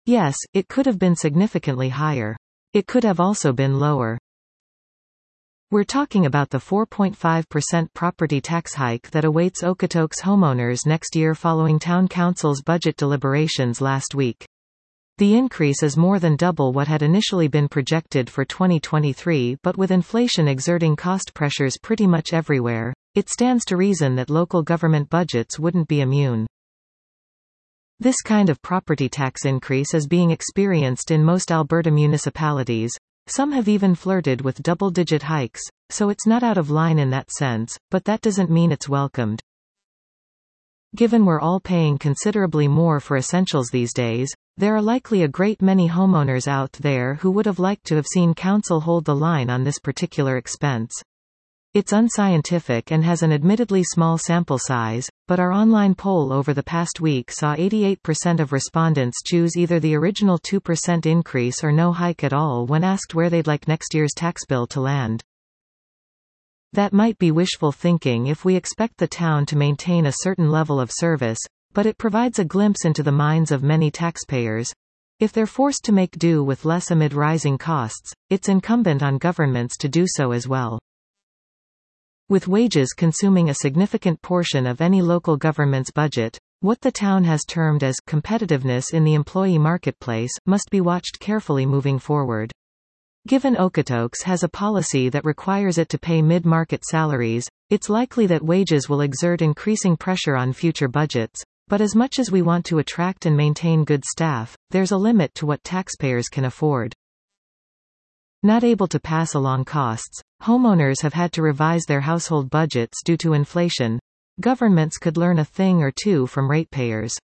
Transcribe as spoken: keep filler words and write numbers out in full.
Yes, it could have been significantly higher. It could have also been lower. We're talking about the four point five percent property tax hike that awaits Okotoks homeowners next year following Town Council's budget deliberations last week. The increase is more than double what had initially been projected for twenty twenty-three, but with inflation exerting cost pressures pretty much everywhere, it stands to reason that local government budgets wouldn't be immune. This kind of property tax increase is being experienced in most Alberta municipalities. Some have even flirted with double-digit hikes, so it's not out of line in that sense, but that doesn't mean it's welcomed. Given we're all paying considerably more for essentials these days, there are likely a great many homeowners out there who would have liked to have seen council hold the line on this particular expense. It's unscientific and has an admittedly small sample size, but our online poll over the past week saw eighty-eight percent of respondents choose either the original two percent increase or no hike at all when asked where they'd like next year's tax bill to land. That might be wishful thinking if we expect the town to maintain a certain level of service, but it provides a glimpse into the minds of many taxpayers. If they're forced to make do with less amid rising costs, it's incumbent on governments to do so as well. With wages consuming a significant portion of any local government's budget, what the town has termed as competitiveness in the employee marketplace must be watched carefully moving forward. Given Okotoks has a policy that requires it to pay mid-market salaries, it's likely that wages will exert increasing pressure on future budgets, but as much as we want to attract and maintain good staff, there's a limit to what taxpayers can afford. Not able to pass along costs, homeowners have had to revise their household budgets due to inflation. Governments could learn a thing or two from ratepayers.